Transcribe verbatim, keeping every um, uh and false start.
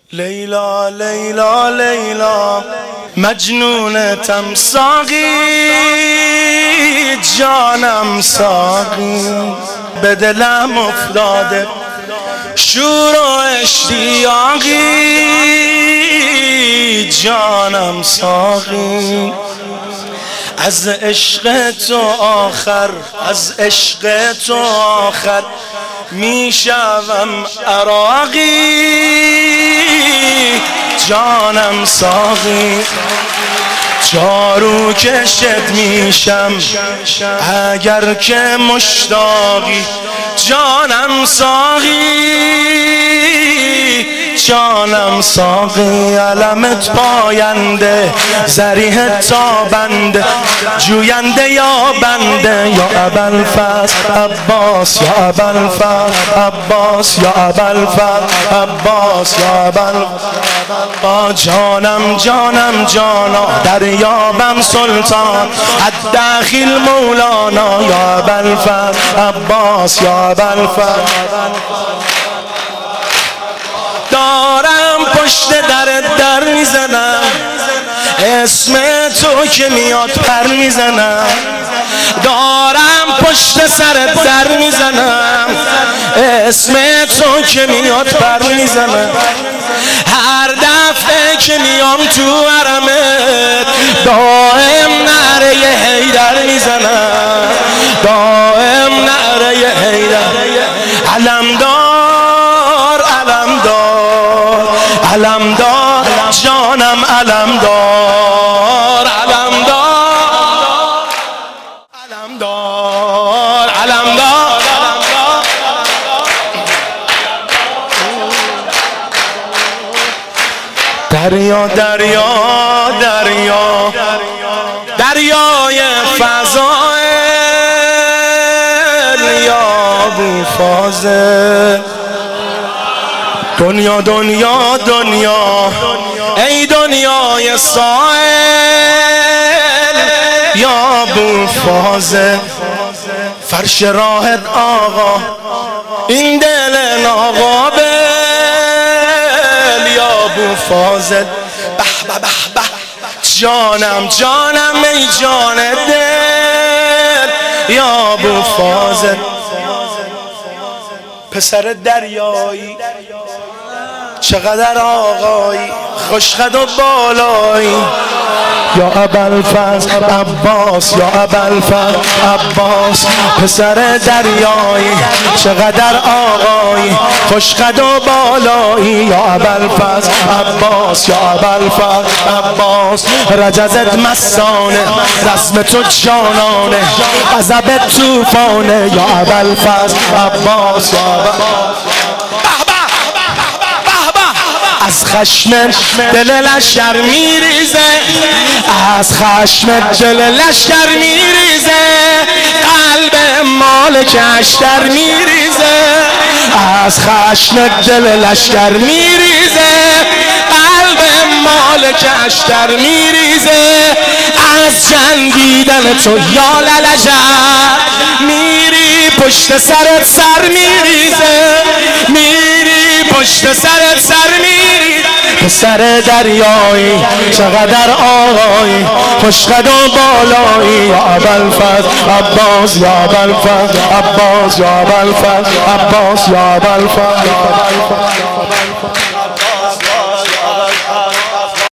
لیلا لیلا لیلا مجنونتم ساقی، جانم ساقی، به دلم افتاده شور و اشتیاقی، جانم ساقی. از عشق تو آخر، از عشق تو آخر میشوم عراقی، جانم ساقی. جارو کشت میشم اگر که مشتاقی، جانم ساقی، جانم ساقی. علمت پاینده، ذریح تابنده، جوینده یا بنده، یا ابوالفضل عباس، یا ابوالفضل عباس، یا ابوالفضل عباس، یا ابوالفضل. جانم جانم جانا، دریابم سلطان، الدخیل مولانا، یا ابوالفضل عباس، یا ابوالفضل. دارم پشت در در میزنم، اسم تو که میاد پر میزنم. دارم پشت سر در میزنم، اسم تو که میاد پر میزنم. هر دفعه که میام تو حرمت، دائم نعره حیدر میزنم، دائم نعره حیدر. علمدار علمدار علمدار، جانم علمدار علمدار علمدار علمدار. دریا دریا دریا دریای فضائل، یا ابوالفضل. دنیا دنیا دنیا ای دنیای سائل، یا ابوالفضل. فرش راهت آقا، این دل ناقابل، یا ابوالفضل. به به به به، جانم جانم ای جان دل، یا ابوالفضل. پسر دریایی چقدر آقایی، خوشخد و بالایی، یا ابوالفضل عباس، یا ابوالفضل عباس. پسر دریایی چقدر آقایی، خوشخد و بالایی، یا ابوالفضل عباس، یا ابوالفضل عباس. رجزت مستانه، رسم تو جانانه، غضب طوفانه، یا ابوالفضل عباس، یا ابوالفضل. از خشم دل لشکر میریزه، از خشم دل لشکر میریزه، قلب مالک اشتر میریزه. از خشم دل لشکر میریزه، قلب مالک اشتر میریزه. از جنگیدن تو یا للجر، میری پشت سرت سر میریزه، میری پشت سرت سر میریزه. پسر دریایی چقدر آقایی، خوشخد و بالایی، یا ابوالفضل عباس، یا ابوالفضل عباس، یا ابوالفضل عباس، یا ابوالفضل.